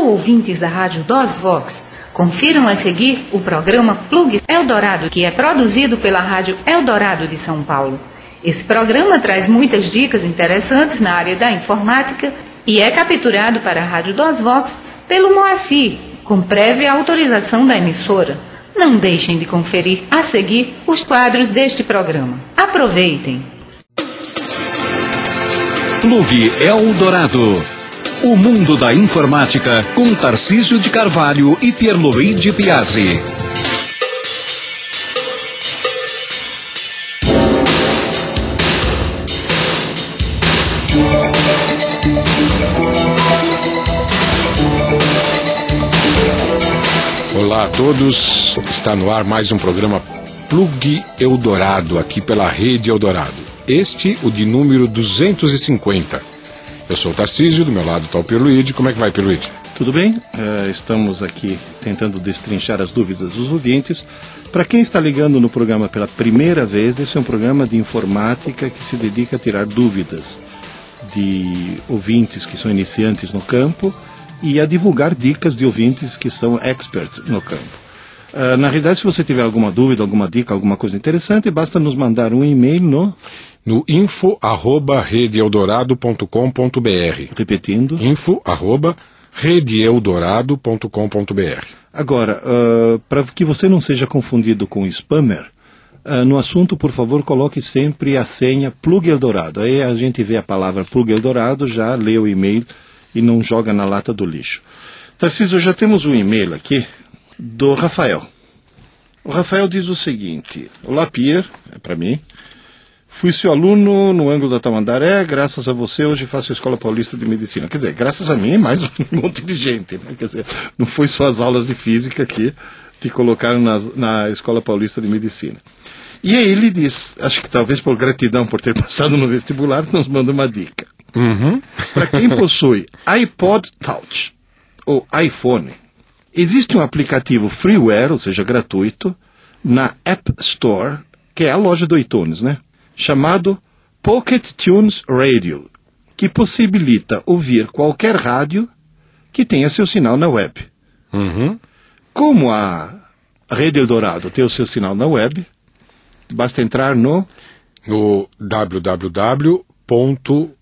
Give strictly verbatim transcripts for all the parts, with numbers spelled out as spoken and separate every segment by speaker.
Speaker 1: Alô, ouvintes da Rádio DOSVox. Confiram a seguir o programa Plug Eldorado, que é produzido pela Rádio Eldorado de São Paulo. Esse programa traz muitas dicas interessantes na área da informática e é capturado para a Rádio DOSVox pelo Moacir, com prévia autorização da emissora. Não deixem de conferir a seguir os quadros deste programa. Aproveitem!
Speaker 2: Plug Eldorado. O mundo da informática com Tarcísio de Carvalho e Pierluigi Piazzi.
Speaker 3: Olá a todos, está no ar mais um programa Plug Eldorado, aqui pela Rede Eldorado. Este, o de número duzentos e cinquenta. Eu sou o Tarcísio, do meu lado está o Pierluigi. Como é que vai, Pierluigi?
Speaker 4: Tudo bem? Uh, estamos aqui tentando destrinchar as dúvidas dos ouvintes. Para quem está ligando no programa pela primeira vez, esse é um programa de informática que se dedica a tirar dúvidas de ouvintes que são iniciantes no campo e a divulgar dicas de ouvintes que são experts no campo. Uh, na realidade, se você tiver alguma dúvida, alguma dica, alguma coisa interessante, basta nos mandar um e-mail no...
Speaker 3: no info arroba rede eldorado ponto com ponto br.
Speaker 4: Repetindo.
Speaker 3: info arroba rede eldorado ponto com ponto br.
Speaker 4: Agora, uh, para que você não seja confundido com spammer, uh, no assunto, por favor, coloque sempre a senha Plug Eldorado. Aí a gente vê a palavra Plug Eldorado, já lê o e-mail e não joga na lata do lixo. Tarcísio, já temos um e-mail aqui do Rafael. O Rafael diz o seguinte: olá, Pierre, é para mim. Fui seu aluno no ângulo da Tamandaré, graças a você hoje faço a Escola Paulista de Medicina. Quer dizer, graças a mim mais um monte de gente, né? Quer dizer, não foi só as aulas de física que te colocaram nas, na Escola Paulista de Medicina. E aí ele diz, acho que talvez por gratidão por ter passado no vestibular, nos manda uma dica.
Speaker 3: Uhum.
Speaker 4: Para quem possui iPod Touch ou iPhone, existe um aplicativo freeware, ou seja, gratuito, na App Store, que é a loja do iTunes, né? Chamado Pocket Tunes Radio, que possibilita ouvir qualquer rádio que tenha seu sinal na web.
Speaker 3: Uhum.
Speaker 4: Como a Rede Eldorado tem o seu sinal na web, basta entrar no...
Speaker 3: no w w w ponto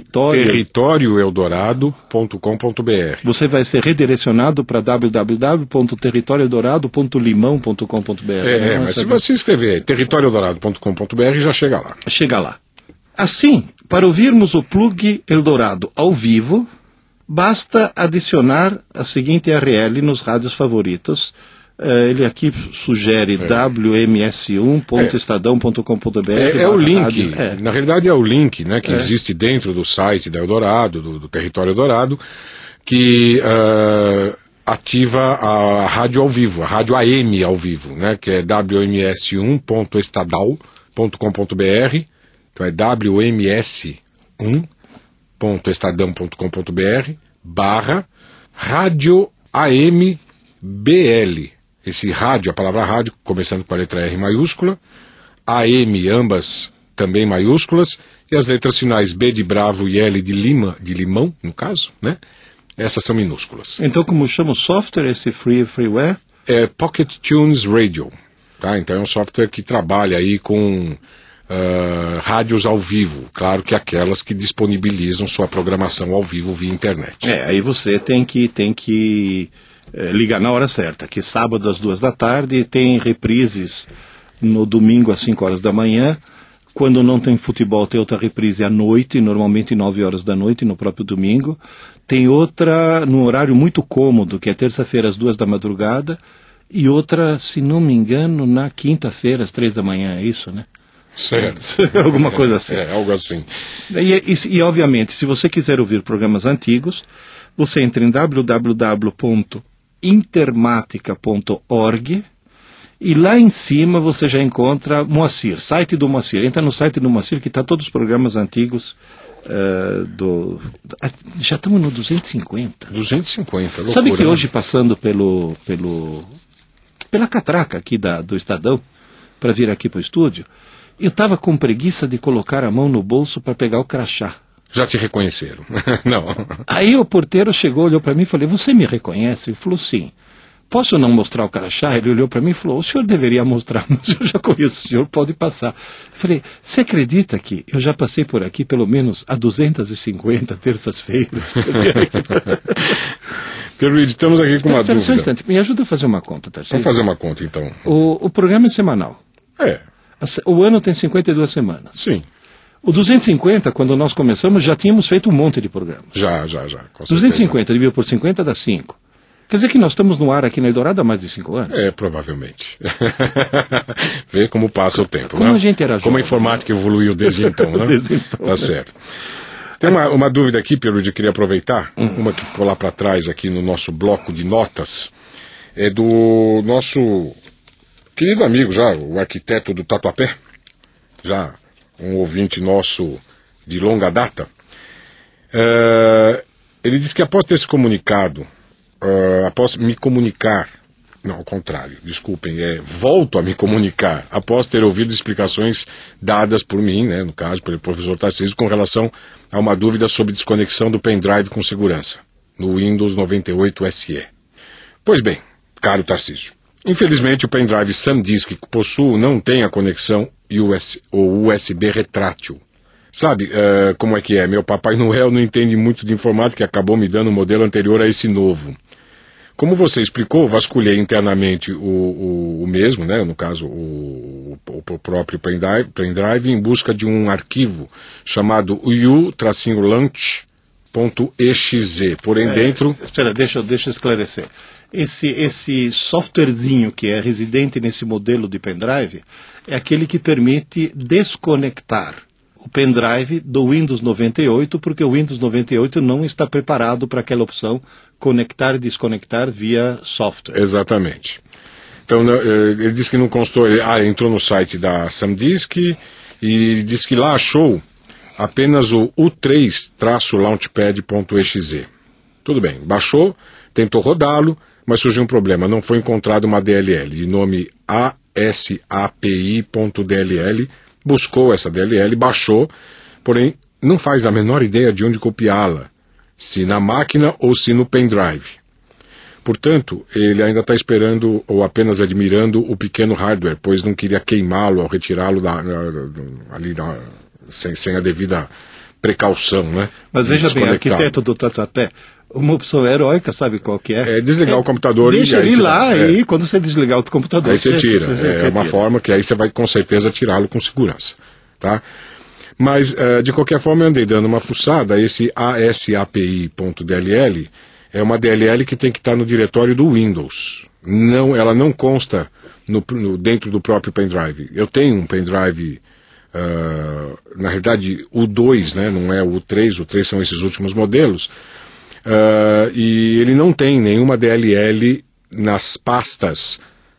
Speaker 3: território eldorado ponto com ponto br.
Speaker 4: Você vai ser redirecionado para w w w ponto território eldorado ponto limão ponto com ponto br.
Speaker 3: É, é mas se você escrever território eldorado ponto com ponto br, já chega lá.
Speaker 4: Chega lá. Assim, para ouvirmos o Plug Eldorado ao vivo, basta adicionar a seguinte U R L nos rádios favoritos. Uh, ele aqui sugere é. w m s um ponto estadão ponto com ponto br.
Speaker 3: É, é o link,
Speaker 4: é.
Speaker 3: na realidade é o link, né, que
Speaker 4: é.
Speaker 3: existe dentro do site da Eldorado, do, do Território Eldorado, que uh, ativa a rádio ao vivo, a rádio A M ao vivo, né, que é w m s um ponto estadão ponto com ponto br, então é w m s um ponto estadão ponto com ponto br barra rádio A M B L. Esse rádio, a palavra rádio, começando com a letra R maiúscula, A M, ambas também maiúsculas, e as letras finais B de Bravo e L de Lima, de limão, no caso, né? Essas são minúsculas.
Speaker 4: Então, como chama o software, esse free, freeware?
Speaker 3: É Pocket Tunes Radio, tá? Então é um software que trabalha aí com uh, rádios ao vivo, claro que aquelas que disponibilizam sua programação ao vivo via internet.
Speaker 4: É, aí você tem que... Tem que... É, ligar na hora certa, que sábado às duas da tarde tem reprises no domingo às cinco horas da manhã. Quando não tem futebol tem outra reprise à noite, normalmente nove horas da noite no próprio domingo. Tem outra num horário muito cômodo, que é terça-feira às duas da madrugada, e outra, se não me engano, na quinta-feira às três da manhã, é isso, né?
Speaker 3: Certo.
Speaker 4: Alguma coisa assim.
Speaker 3: É, é algo assim.
Speaker 4: E, e, e obviamente, se você quiser ouvir programas antigos, você entra em w w w ponto intermatica ponto org e lá em cima você já encontra Moacir, site do Moacir. Entra no site do Moacir que está todos os programas antigos uh, do... Já estamos no duzentos e cinquenta.
Speaker 3: duzentos e cinquenta, loucura.
Speaker 4: Sabe que hoje, passando pelo, pelo, pela catraca aqui da, do Estadão, para vir aqui para o estúdio, eu estava com preguiça de colocar a mão no bolso para pegar o crachá.
Speaker 3: Já te reconheceram. Não.
Speaker 4: Aí o porteiro chegou, olhou para mim e falei, você me reconhece? Ele falou, sim. Posso não mostrar o crachá? Ele olhou para mim e falou, o senhor deveria mostrar, mas eu já conheço o senhor, pode passar. Eu falei, você acredita que eu já passei por aqui pelo menos há duzentas e cinquenta terças-feiras?
Speaker 3: Pierluigi, estamos aqui com uma
Speaker 4: Tarcísio,
Speaker 3: dúvida.
Speaker 4: Só um instante, me ajuda a fazer uma conta, Tarcísio.
Speaker 3: Vamos fazer uma conta, então.
Speaker 4: O, o programa é semanal.
Speaker 3: É,
Speaker 4: O ano tem cinquenta e duas semanas.
Speaker 3: sim.
Speaker 4: O duzentos e cinquenta, quando nós começamos, já tínhamos feito um monte de programas.
Speaker 3: Já, já, já. Com
Speaker 4: duzentos e
Speaker 3: certeza.
Speaker 4: cinquenta dividido por cinquenta dá cinco. Quer dizer que nós estamos no ar aqui na Eldorado há mais de cinco anos?
Speaker 3: É, provavelmente. Vê como passa o tempo,
Speaker 4: Como
Speaker 3: né?
Speaker 4: a gente era
Speaker 3: Como a
Speaker 4: jovem.
Speaker 3: informática evoluiu desde então, né?
Speaker 4: Desde então,
Speaker 3: Tá
Speaker 4: né?
Speaker 3: certo. Tem uma, uma dúvida aqui, Pierluigi, queria aproveitar.
Speaker 4: Hum.
Speaker 3: Uma que ficou lá para trás aqui no nosso bloco de notas. É do nosso querido amigo já, o arquiteto do Tatuapé. Já um ouvinte nosso de longa data. É, ele disse que após ter se comunicado, uh, após me comunicar, não, ao contrário, desculpem, é, volto a me comunicar, após ter ouvido explicações dadas por mim, né, no caso, pelo professor Tarcísio, com relação a uma dúvida sobre desconexão do pendrive com segurança, no Windows noventa e oito S E. Pois bem, caro Tarcísio, infelizmente o pendrive SanDisk que possuo não tem a conexão U S, ou U S B retrátil. Sabe uh, como é que é? Meu Papai Noel não entende muito de informática e acabou me dando um modelo anterior a esse novo. Como você explicou, vasculhei internamente o, o, o mesmo, né? No caso, o, o próprio pendrive, pendrive, em busca de um arquivo chamado u launch ponto e x z. Porém,
Speaker 4: É,
Speaker 3: dentro...
Speaker 4: Espera, deixa, deixa eu esclarecer. Esse, esse softwarezinho que é residente nesse modelo de pendrive é aquele que permite desconectar o pendrive do Windows noventa e oito, porque o Windows noventa e oito não está preparado para aquela opção conectar e desconectar via software.
Speaker 3: Exatamente. Então, ele disse que não constou... Ele, ah, entrou no site da SanDisk e disse que lá achou apenas o u três launchpad ponto e x z. Tudo bem, baixou, tentou rodá-lo, mas surgiu um problema. Não foi encontrado uma D L L de nome A S A P I ponto D L L. Buscou essa D L L, baixou, porém não faz a menor ideia de onde copiá-la, se na máquina ou se no pendrive. Portanto, ele ainda está esperando ou apenas admirando o pequeno hardware, pois não queria queimá-lo ao retirá-lo da, ali da, sem, sem a devida precaução, né?
Speaker 4: Mas
Speaker 3: de
Speaker 4: veja bem,
Speaker 3: desconectar.
Speaker 4: arquiteto do Tatuapé, uma opção heróica, sabe qual que é?
Speaker 3: É desligar o computador
Speaker 4: Deixa
Speaker 3: e aí
Speaker 4: ele
Speaker 3: tira.
Speaker 4: lá,
Speaker 3: É.
Speaker 4: e quando você desligar o computador...
Speaker 3: Aí você tira.
Speaker 4: você- você
Speaker 3: É uma
Speaker 4: tira.
Speaker 3: forma que aí você vai com certeza tirá-lo com segurança. Tá? Mas, eh, de qualquer forma, eu andei dando uma fuçada. Esse A S A P I ponto D L L é uma D L L que tem que estar no diretório do Windows. Não, ela não consta no, no, dentro do próprio pendrive. Eu tenho um pendrive, uh, na realidade, o dois, né? Não é o U três, o três são esses últimos modelos. Uh, e ele não tem nenhuma D L L nas pastas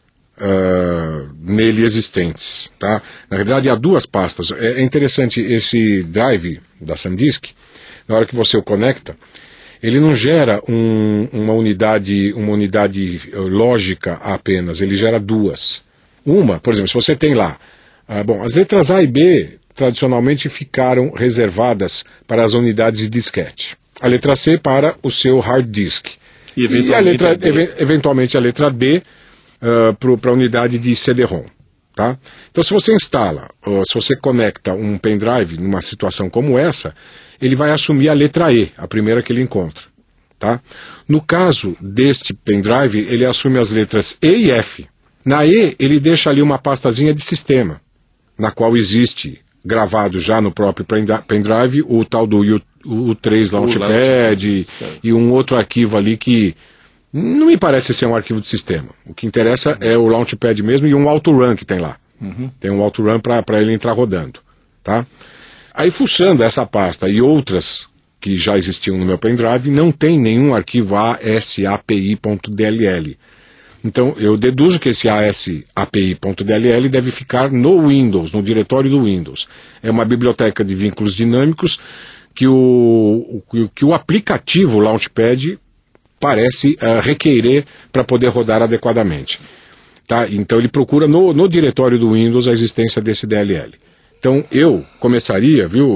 Speaker 3: uh, nele existentes, tá? Na realidade há duas pastas. É interessante, esse drive da SanDisk, na hora que você o conecta, ele não gera um, uma unidade, uma unidade lógica apenas, ele gera duas. Uma, por exemplo, se você tem lá, uh, bom, as letras A e B tradicionalmente ficaram reservadas para as unidades de disquete. A letra C para o seu hard disk.
Speaker 4: E,
Speaker 3: E,
Speaker 4: eventualmente,
Speaker 3: a letra,
Speaker 4: a D.
Speaker 3: even- eventualmente a letra D uh, para a unidade de C D-ROM. Tá? Então, se você instala, ou se você conecta um pendrive numa situação como essa, ele vai assumir a letra E, a primeira que ele encontra. Tá? No caso deste pendrive, ele assume as letras E e F. Na E, ele deixa ali uma pastazinha de sistema, na qual existe, gravado já no próprio pendri- pendrive, o tal do U- o três Launchpad
Speaker 4: Launchpad, certo.
Speaker 3: e um outro arquivo ali que não me parece ser um arquivo de sistema. O que interessa é o Launchpad mesmo e um autorun que tem lá.
Speaker 4: Uhum.
Speaker 3: Tem um autorun para ele entrar rodando. Tá? Aí, fuçando essa pasta e outras que já existiam no meu pendrive, não tem nenhum arquivo A S A P I ponto D L L. Então, eu deduzo que esse A S A P I ponto D L L deve ficar no Windows, no diretório do Windows. É uma biblioteca de vínculos dinâmicos que o, o, que o aplicativo Launchpad parece uh, requerer para poder rodar adequadamente. Tá? Então ele procura no, no diretório do Windows a existência desse D L L. Então eu começaria, viu,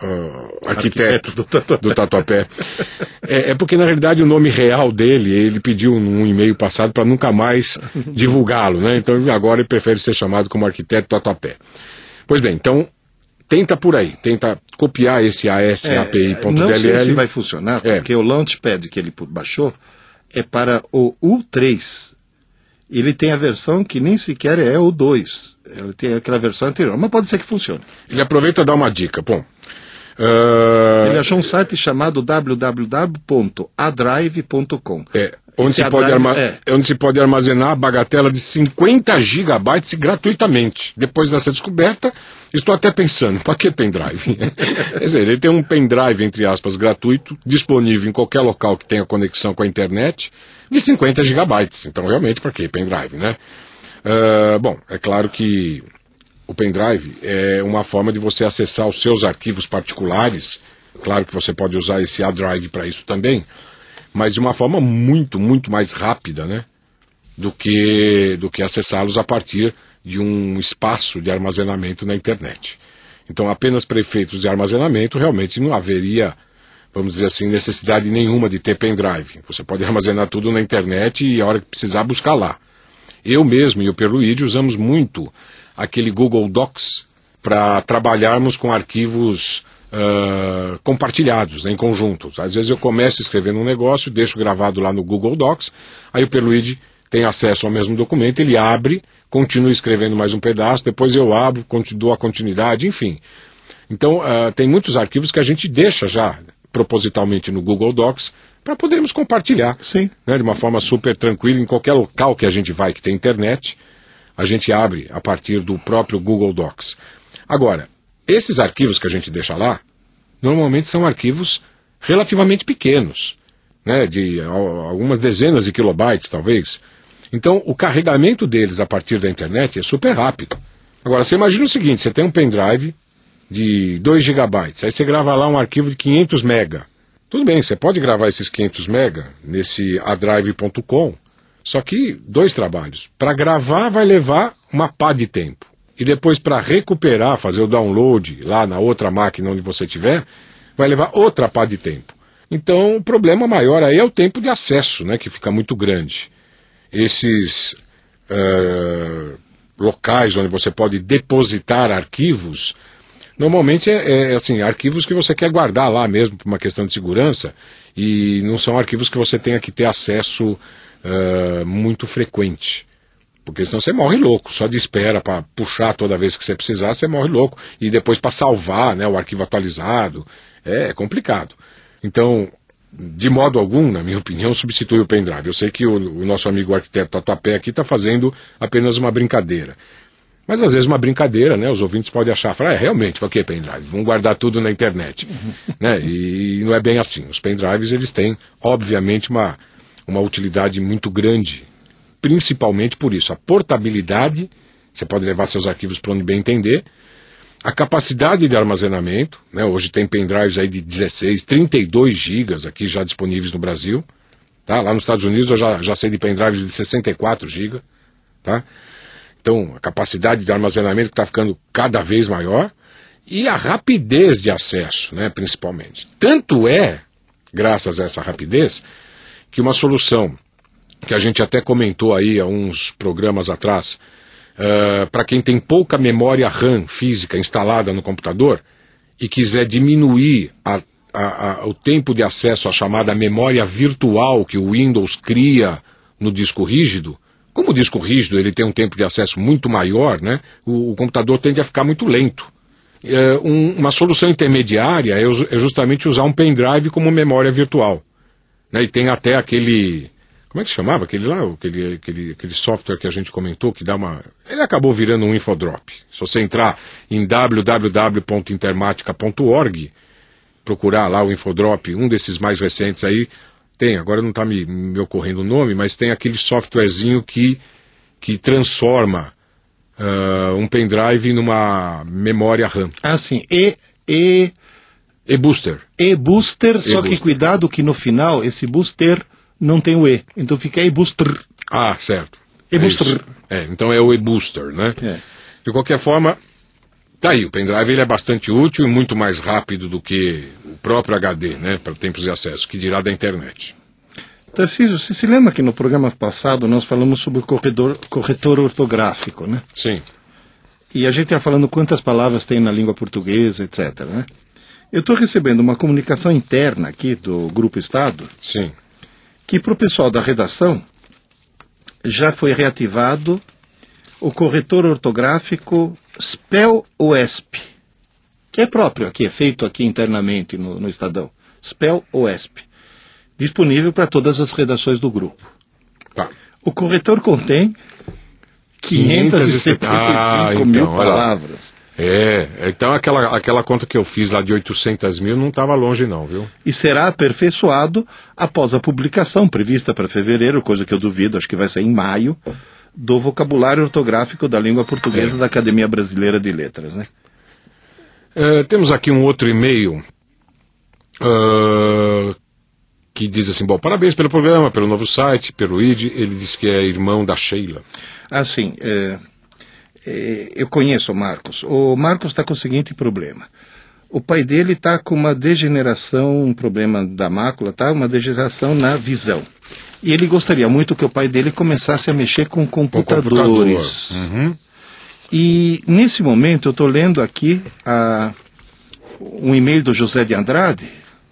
Speaker 3: uh, arquiteto,
Speaker 4: arquiteto do Tatuapé.
Speaker 3: Do Tatuapé. é, é porque, na realidade, o nome real dele, ele pediu num e-mail passado para nunca mais divulgá-lo, né? Então, agora ele prefere ser chamado como arquiteto Tatuapé. Pois bem, então, tenta por aí, tenta copiar esse A S A P I ponto D L L.
Speaker 4: É, não sei se vai funcionar, porque
Speaker 3: é.
Speaker 4: o Launchpad que ele baixou é para o U três. Ele tem a versão que nem sequer é o dois. Ele tem aquela versão anterior, mas pode ser que funcione.
Speaker 3: Ele aproveita e dá uma dica. Bom, uh...
Speaker 4: ele achou um site chamado w w w ponto a drive ponto com.
Speaker 3: É, onde se, pode arma... é. onde se pode armazenar a bagatela de cinquenta gigabytes gratuitamente. Depois dessa descoberta, estou até pensando, para que pendrive? Quer dizer, ele tem um pendrive, entre aspas, gratuito, disponível em qualquer local que tenha conexão com a internet, de cinquenta gigabytes. Então, realmente, para que pendrive, né? Uh, bom, é claro que o pendrive é uma forma de você acessar os seus arquivos particulares. Claro que você pode usar esse A Drive para isso também, mas de uma forma muito, muito mais rápida, né? Do que, do que acessá-los a partir de um espaço de armazenamento na internet. Então, apenas para efeitos de armazenamento, realmente não haveria, vamos dizer assim, necessidade nenhuma de ter pendrive. Você pode armazenar tudo na internet e a hora que precisar buscar lá. Eu mesmo e o Perluíde usamos muito aquele Google Docs para trabalharmos com arquivos uh, compartilhados, né, em conjunto. Às vezes eu começo escrevendo um negócio, deixo gravado lá no Google Docs, aí o Perluíde tem acesso ao mesmo documento, ele abre, continua escrevendo mais um pedaço, depois eu abro, dou a continuidade, enfim. Então, uh, tem muitos arquivos que a gente deixa já propositalmente no Google Docs para podermos compartilhar.
Speaker 4: Sim.
Speaker 3: Né, de uma forma super tranquila, em qualquer local que a gente vai que tem internet, a gente abre a partir do próprio Google Docs. Agora, esses arquivos que a gente deixa lá, normalmente são arquivos relativamente pequenos, né, de algumas dezenas de kilobytes, talvez. Então, o carregamento deles a partir da internet é super rápido. Agora, você imagina o seguinte, você tem um pendrive de dois gigabytes, aí você grava lá um arquivo de quinhentos mega. Tudo bem, você pode gravar esses quinhentos mega nesse a drive ponto com, só que dois trabalhos. Para gravar vai levar uma pá de tempo. E depois para recuperar, fazer o download lá na outra máquina onde você estiver, vai levar outra pá de tempo. Então o problema maior aí é o tempo de acesso, né, que fica muito grande. Esses uh, locais onde você pode depositar arquivos, normalmente é, é assim, arquivos que você quer guardar lá mesmo por uma questão de segurança, e não são arquivos que você tenha que ter acesso uh, muito frequente. Porque senão você morre louco, só de espera para puxar toda vez que você precisar, você morre louco. E depois para salvar, né, o arquivo atualizado, é complicado. Então, de modo algum, na minha opinião, substitui o pendrive. Eu sei que o, o nosso amigo arquiteto Tatuapé aqui está fazendo apenas uma brincadeira. Mas às vezes uma brincadeira, né, os ouvintes podem achar, falar, é, realmente, para que pendrive? Vamos guardar tudo na internet. Uhum. Né? E não é bem assim. Os pendrives, eles têm, obviamente, uma, uma utilidade muito grande, principalmente por isso, a portabilidade, você pode levar seus arquivos para onde bem entender, a capacidade de armazenamento, né, hoje tem pendrives aí de dezesseis, trinta e dois gigas aqui já disponíveis no Brasil, tá? Lá nos Estados Unidos eu já, já sei de pendrives de sessenta e quatro gigas, tá? Então a capacidade de armazenamento que está ficando cada vez maior, e a rapidez de acesso, né, principalmente. Tanto é, graças a essa rapidez, que uma solução que a gente até comentou aí há uns programas atrás, uh, para quem tem pouca memória RAM física instalada no computador e quiser diminuir a, a, a, o tempo de acesso à chamada memória virtual que o Windows cria no disco rígido, como o disco rígido ele tem um tempo de acesso muito maior, né, o, o computador tende a ficar muito lento. Uh, um, uma solução intermediária é, é justamente usar um pendrive como memória virtual. Né, e tem até aquele... Como é que se chamava? Aquele lá, aquele, aquele, aquele software que a gente comentou, que dá uma... Ele acabou virando um infodrop. Se você entrar em w w w ponto intermatica ponto org, procurar lá o infodrop, um desses mais recentes aí, tem, agora não está me, me ocorrendo o nome, mas tem aquele softwarezinho que, que transforma uh, um pendrive numa memória RAM.
Speaker 4: Ah, sim. E... e...
Speaker 3: E-Booster.
Speaker 4: E-Booster, só que cuidado que no final esse booster não tem o E, então fica E-Booster.
Speaker 3: Ah, certo.
Speaker 4: E-Booster.
Speaker 3: É, é, então é o E-Booster, né?
Speaker 4: É.
Speaker 3: De qualquer forma, Tá aí, o pendrive ele é bastante útil e muito mais rápido do que o próprio H D, né, para tempos de acesso, que dirá da internet.
Speaker 4: Tarcísio, você se lembra que no programa passado nós falamos sobre o corredor, corretor ortográfico, né?
Speaker 3: Sim.
Speaker 4: E a gente ia falando quantas palavras tem na língua portuguesa, etcétera, né? Eu estou recebendo uma comunicação interna aqui do Grupo Estado,
Speaker 3: Sim.
Speaker 4: que para o pessoal da redação já foi reativado o corretor ortográfico Spell O S P, que é próprio aqui, é feito aqui internamente no, no Estadão. Spell O S P. Disponível para todas as redações do grupo.
Speaker 3: Tá.
Speaker 4: O corretor contém quinhentas e setenta e cinco
Speaker 3: ah,
Speaker 4: mil
Speaker 3: então,
Speaker 4: palavras.
Speaker 3: É, então aquela, aquela conta que eu fiz lá de oitocentas mil não estava longe não, viu?
Speaker 4: E será aperfeiçoado após a publicação prevista para fevereiro, coisa que eu duvido, acho que vai ser em maio, do vocabulário ortográfico da língua portuguesa é. da Academia Brasileira de Letras, né?
Speaker 3: É, temos aqui um outro e-mail uh, que diz assim, bom, parabéns pelo programa, pelo novo site, pelo I D, ele diz que é irmão da Sheila.
Speaker 4: Ah, sim, é, é, eu conheço o Marcos. O Marcos está com o seguinte problema. O pai dele está com uma degeneração, um problema da mácula, tá? Uma degeneração na visão. E ele gostaria muito que o pai dele começasse a mexer com computadores.
Speaker 3: Com computador. Uhum.
Speaker 4: E nesse momento eu estou lendo aqui a, um e-mail do José de Andrade,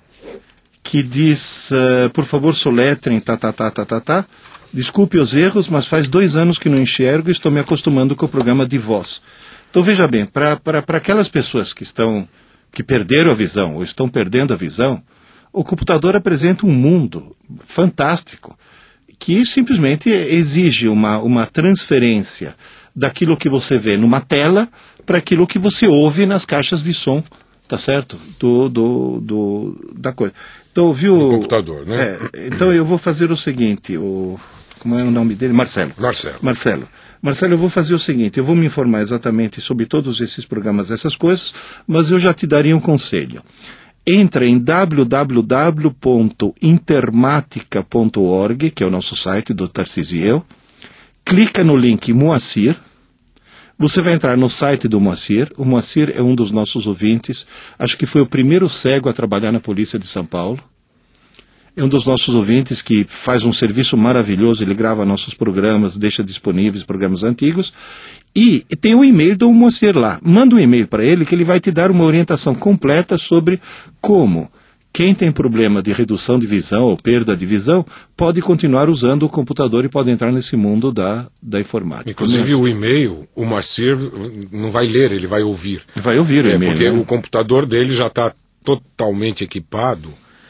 Speaker 4: que diz, uh, por favor, soletrem, tá, tá, tá, tá, tá, tá. Desculpe os erros, mas faz dois anos que não enxergo e estou me acostumando com o programa de voz. Então, veja bem, para aquelas pessoas que estão, que perderam a visão ou estão perdendo a visão, o computador apresenta um mundo fantástico que simplesmente exige uma, uma transferência daquilo que você vê numa tela para aquilo que você ouve nas caixas de som, tá certo? Do, do, do, da coisa. Então, viu?
Speaker 3: O computador, né?
Speaker 4: É, então eu vou fazer o seguinte, o, como é o nome dele? Marcelo.
Speaker 3: Marcelo.
Speaker 4: Marcelo. Marcelo, eu vou fazer o seguinte, eu vou me informar exatamente sobre todos esses programas, essas coisas, mas eu já te daria um conselho. Entra em w w w ponto intermatica ponto org, que é o nosso site do Tarcísio e eu, clica no link Moacir, você vai entrar no site do Moacir. O Moacir é um dos nossos ouvintes, acho que foi o primeiro cego a trabalhar na Polícia de São Paulo. É um dos nossos ouvintes que faz um serviço maravilhoso, ele grava nossos programas, deixa disponíveis programas antigos. E tem um e-mail do Moacir lá. Manda um e-mail para ele que ele vai te dar uma orientação completa sobre como quem tem problema de redução de visão ou perda de visão pode continuar usando o computador e pode entrar nesse mundo da, da informática.
Speaker 3: Inclusive o e-mail, o Moacir não vai ler, ele vai ouvir.
Speaker 4: Vai ouvir o
Speaker 3: é,
Speaker 4: e-mail.
Speaker 3: Porque
Speaker 4: né?
Speaker 3: o computador dele já está totalmente equipado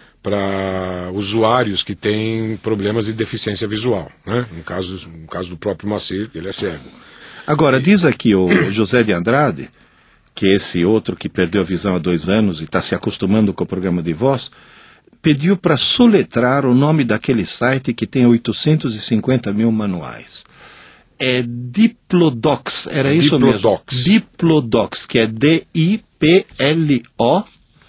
Speaker 3: para usuários que têm problemas de deficiência visual, né? No caso, no caso do próprio Moacir, ele é cego.
Speaker 4: Agora,
Speaker 3: e...
Speaker 4: diz aqui o José de Andrade, que é esse outro que perdeu a visão há dois anos e está se acostumando com o programa de voz, pediu para soletrar o nome daquele site que tem oitocentos e cinquenta mil manuais. É Diplodocs, era isso
Speaker 3: Diplodocs.
Speaker 4: mesmo? Diplodocs, que é D I P L O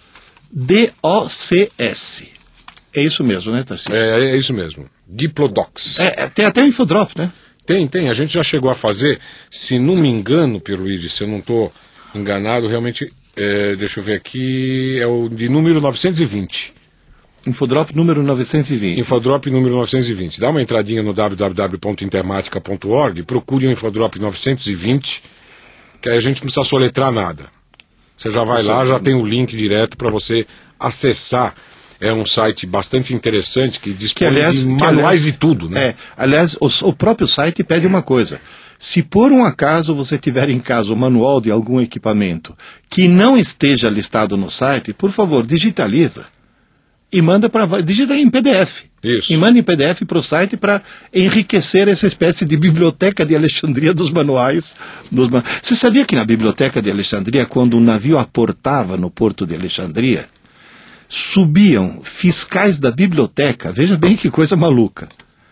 Speaker 4: D O C S. É isso mesmo, né, Tarcísio?
Speaker 3: É, é isso mesmo. Diplodocs.
Speaker 4: É, tem até o Infodrop, né?
Speaker 3: Tem, tem. A gente já chegou a fazer, se não me engano, Pierluigi, se eu não estou enganado, realmente, é, deixa eu ver aqui, é o de número novecentos e vinte.
Speaker 4: Infodrop número novecentos e vinte.
Speaker 3: Infodrop número novecentos e vinte. Dá uma entradinha no w w w ponto intermatica ponto org, procure o Infodrop novecentos e vinte, que aí a gente não precisa soletrar nada. Você já vai lá, já tem o link direto para você acessar. É um site bastante interessante que dispõe que, aliás, de manuais e tudo, né?
Speaker 4: É, aliás, o, o próprio site pede uma coisa. Se por um acaso você tiver em casa o manual de algum equipamento que não esteja listado no site, por favor, digitaliza e manda para... digita em P D F.
Speaker 3: Isso.
Speaker 4: E manda em P D F para o site para enriquecer essa espécie de biblioteca de Alexandria dos manuais. Dos man... Você sabia que na biblioteca de Alexandria, quando o navio aportava no porto de Alexandria, subiam fiscais da biblioteca, veja bem que coisa maluca,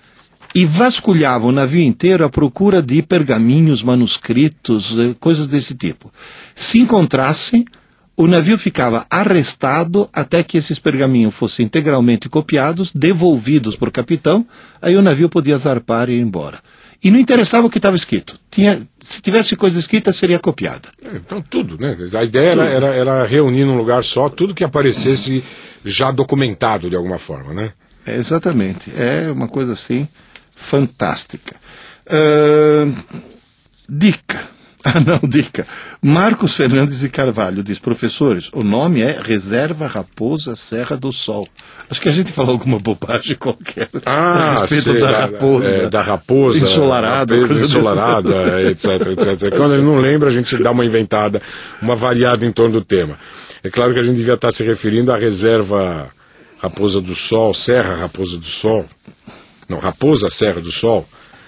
Speaker 4: e vasculhavam o navio inteiro à procura de pergaminhos, manuscritos, coisas desse tipo. Se encontrassem, o navio ficava arrestado até que esses pergaminhos fossem integralmente copiados, devolvidos por capitão, aí o navio podia zarpar e ir embora. E não interessava o que estava escrito. Tinha, se tivesse coisa escrita, seria copiada.
Speaker 3: É, então tudo, né? A ideia era, era, era reunir num lugar só tudo que aparecesse já documentado de alguma forma, né?
Speaker 4: É, exatamente. É uma coisa assim fantástica. Uh, dica. Ah, não, dica. Marcos Fernandes de Carvalho diz, professores, o nome é Reserva Raposa Serra do Sol. Acho que a gente falou alguma bobagem qualquer
Speaker 3: ah,
Speaker 4: a respeito
Speaker 3: sei,
Speaker 4: da
Speaker 3: da
Speaker 4: raposa.
Speaker 3: É, da raposa.
Speaker 4: Ensolarada.
Speaker 3: Ensolarada, etc, etcétera. Quando ele não lembra, a gente dá uma inventada, uma variada em torno do tema. É claro que a gente devia estar se referindo à Reserva Raposa do Sol, Serra Raposa do Sol. Não, Raposa Serra do Sol.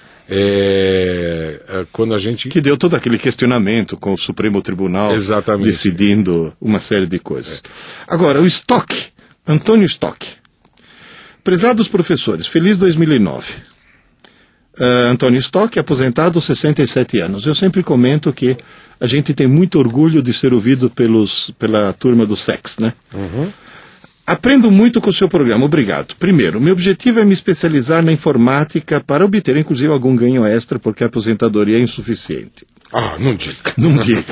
Speaker 3: É, é, quando a gente...
Speaker 4: Que deu todo aquele questionamento com o Supremo Tribunal
Speaker 3: Exatamente.
Speaker 4: decidindo uma série de coisas. É. Agora, o Stock, Antônio Stock. Prezados professores, feliz dois mil e nove. Uh, Antônio Stock, aposentado, sessenta e sete anos. Eu sempre comento que a gente tem muito orgulho de ser ouvido pelos, pela turma do S E X, né?
Speaker 3: Uhum.
Speaker 4: Aprendo muito com o seu programa, obrigado. Primeiro, meu objetivo é me especializar na informática para obter, inclusive, algum ganho extra, porque a aposentadoria é insuficiente.
Speaker 3: Ah, não diga.
Speaker 4: Não diga.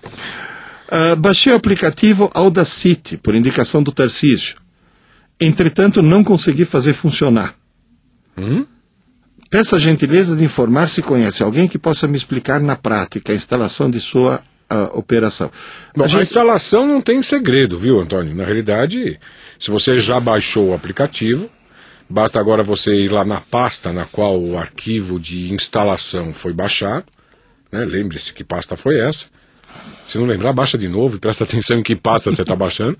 Speaker 4: uh, baixei o aplicativo Audacity, por indicação do Tarcísio. Entretanto, não consegui fazer funcionar.
Speaker 3: Hum?
Speaker 4: Peço a gentileza de informar se conhece alguém que possa me explicar na prática a instalação de sua uh, operação.
Speaker 3: Bom,
Speaker 4: a, gente...
Speaker 3: a instalação não tem segredo, viu, Antônio? Na realidade, se você já baixou o aplicativo, basta agora você ir lá na pasta na qual o arquivo de instalação foi baixado, né? Lembre-se que pasta foi essa. Se não lembrar, baixa de novo e presta atenção em que pasta você está baixando.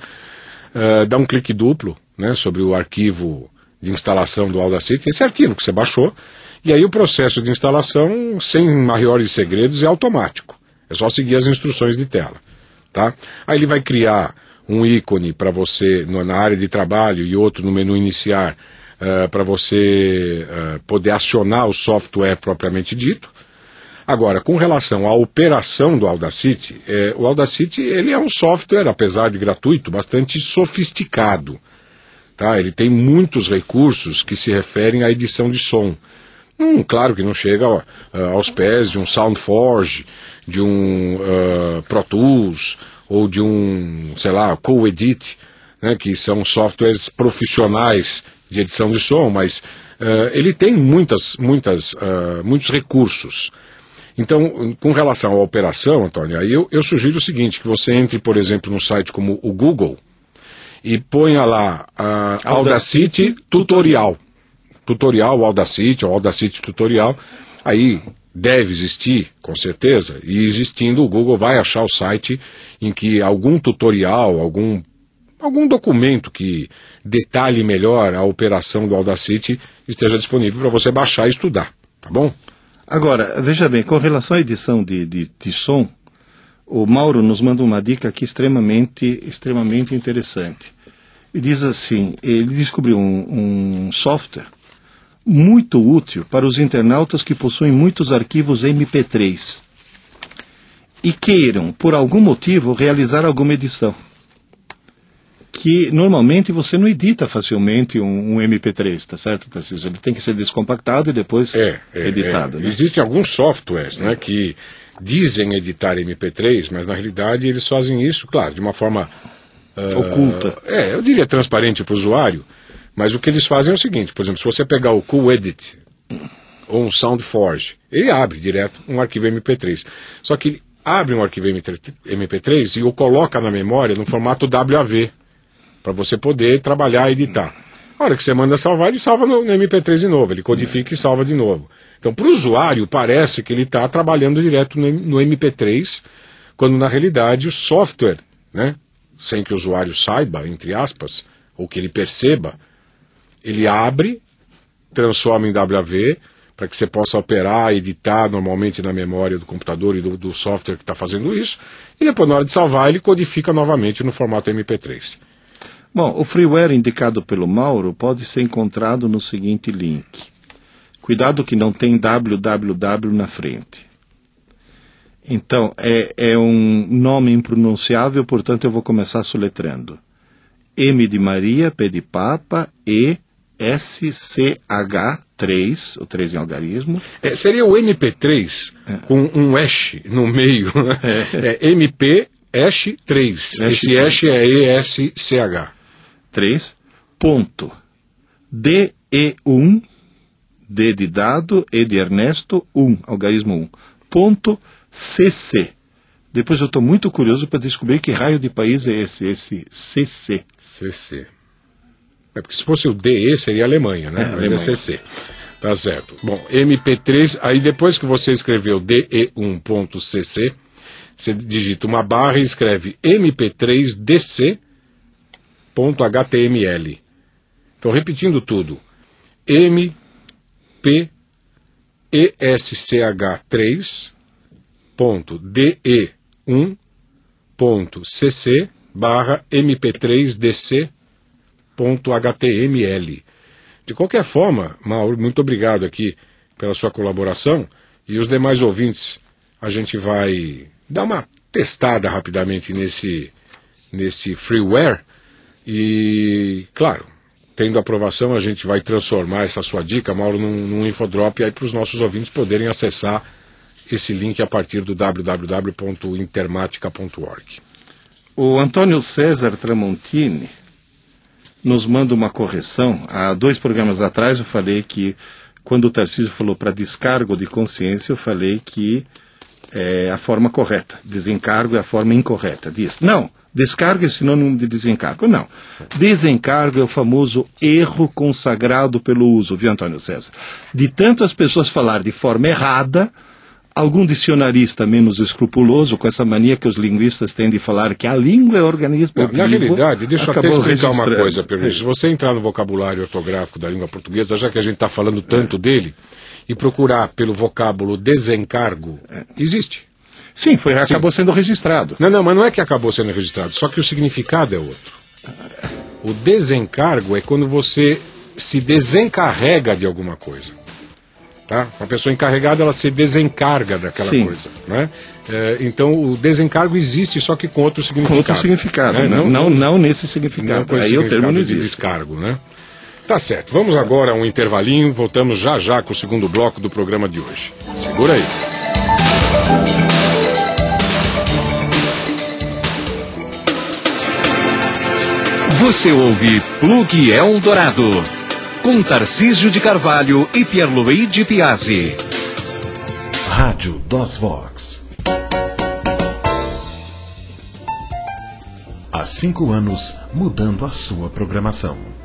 Speaker 3: Uh, dá um clique duplo, né, sobre o arquivo de instalação do Audacity, esse arquivo que você baixou, e aí o processo de instalação, sem maiores segredos, é automático. É só seguir as instruções de tela, tá? Aí ele vai criar um ícone para você no, na área de trabalho e outro no menu iniciar, uh, para você uh, poder acionar o software propriamente dito. Agora, com relação à operação do Audacity, é, o Audacity ele é um software, apesar de gratuito, bastante sofisticado. Tá? Ele tem muitos recursos que se referem à edição de som. Hum, claro que não chega ó, aos pés de um SoundForge, de um uh, Pro Tools, ou de um, sei lá, CoEdit, né, que são softwares profissionais de edição de som, mas uh, ele tem muitas, muitas, uh, muitos recursos. Então, com relação à operação, Antônio, aí eu, eu sugiro o seguinte, que você entre, por exemplo, num site como o Google e ponha lá a uh, Audacity, Audacity Tutorial. Tutorial, Audacity, ou Audacity Tutorial. Aí deve existir, com certeza, e existindo, o Google vai achar o site em que algum tutorial, algum, algum documento que detalhe melhor a operação do Audacity esteja disponível para você baixar e estudar, tá bom?
Speaker 4: Agora, veja bem, com relação à edição de, de, de som, o Mauro nos manda uma dica aqui extremamente, extremamente interessante. Ele diz assim, ele descobriu um, um software muito útil para os internautas que possuem muitos arquivos M P três e queiram, por algum motivo, realizar alguma edição. Que normalmente você não edita facilmente um, um M P três, tá certo, Tarcísio? Ele tem que ser descompactado e depois é, é, editado. É. Né?
Speaker 3: Existem alguns softwares, né, que dizem editar M P três, mas na realidade eles fazem isso, claro, de uma forma uh,
Speaker 4: oculta.
Speaker 3: É, eu diria transparente para o usuário, mas o que eles fazem é o seguinte, por exemplo, se você pegar o CoEdit ou um SoundForge, ele abre direto um arquivo M P três. Só que ele abre um arquivo M P três e o coloca na memória no formato W A V, para você poder trabalhar e editar. A hora que você manda salvar, ele salva no, no M P três de novo, ele codifica e salva de novo. Então, para o usuário, parece que ele está trabalhando direto no, no M P três, quando na realidade o software, né, sem que o usuário saiba, entre aspas, ou que ele perceba, ele abre, transforma em W A V, para que você possa operar, editar normalmente na memória do computador e do, do software que está fazendo isso, e depois na hora de salvar ele codifica novamente no formato M P três.
Speaker 4: Bom, o freeware indicado pelo Mauro pode ser encontrado no seguinte link. Cuidado que não tem www na frente. Então, é, é um nome impronunciável, portanto eu vou começar soletrando. M de Maria, P de Papa, E, S, C, H, três, o três em algarismo.
Speaker 3: É, seria o M P três é. com um hash no meio. Né? É. É M P hash três. Esse hash é E S C H.
Speaker 4: três. Ponto. D E um. D de dado, E de Ernesto, um. Algarismo um. Ponto C C. Depois eu estou muito curioso para descobrir que raio de país é esse, esse C C.
Speaker 3: C C. É porque se fosse o D E seria Alemanha, né? É, Mas Alemanha. É C C. Tá certo. Bom, M P três, aí depois que você escreveu D E um ponto C C, você digita uma barra e escreve M P três D C ponto H T M L. Então, repetindo tudo. M P E S C H três ponto D E um ponto C C barra M P três D C ponto H T M L. De qualquer forma, Mauro, muito obrigado aqui pela sua colaboração, e os demais ouvintes, a gente vai dar uma testada rapidamente nesse, nesse freeware e, claro, tendo aprovação, a gente vai transformar essa sua dica, Mauro, num, num infodrop aí para os nossos ouvintes poderem acessar esse link a partir do w w w ponto intermatica ponto org.
Speaker 4: O Antônio César Tramontini nos manda uma correção. Há dois programas atrás eu falei que, quando o Tarcísio falou para descargo de consciência, eu falei que é a forma correta. Desencargo é a forma incorreta. Diz, não, descargo é sinônimo de desencargo. Não. Desencargo é o famoso erro consagrado pelo uso, viu, Antônio César? De tanto as pessoas falar de forma errada, algum dicionarista menos escrupuloso, com essa mania que os linguistas têm de falar que a língua é organismo
Speaker 3: Não,
Speaker 4: vivo,
Speaker 3: na realidade, deixa eu até explicar uma coisa, Pedro.
Speaker 4: É.
Speaker 3: Se você entrar no vocabulário ortográfico da língua portuguesa, já que a gente está falando tanto é. dele, e procurar pelo vocábulo desencargo, é. existe.
Speaker 4: Sim, foi, Sim. acabou sendo registrado.
Speaker 3: Não, não, mas não é que acabou sendo registrado, só que o significado é outro. O desencargo é quando você se desencarrega de alguma coisa. Tá? Uma pessoa encarregada, ela se desencarga daquela Sim. coisa, né? É, então o desencargo existe, só que com outro significado.
Speaker 4: Com outro significado, né? não, não, não, não nesse significado.
Speaker 3: Não Aí
Speaker 4: o termo não
Speaker 3: existe. De descargo, né? Tá certo, vamos agora a um intervalinho, voltamos já já com o segundo bloco do programa de hoje. Segura aí.
Speaker 2: Você ouve Plug Eldorado, com Tarcísio de Carvalho e Pierluigi Piazzi.
Speaker 5: Rádio dos Vox. Há cinco anos, mudando a sua programação.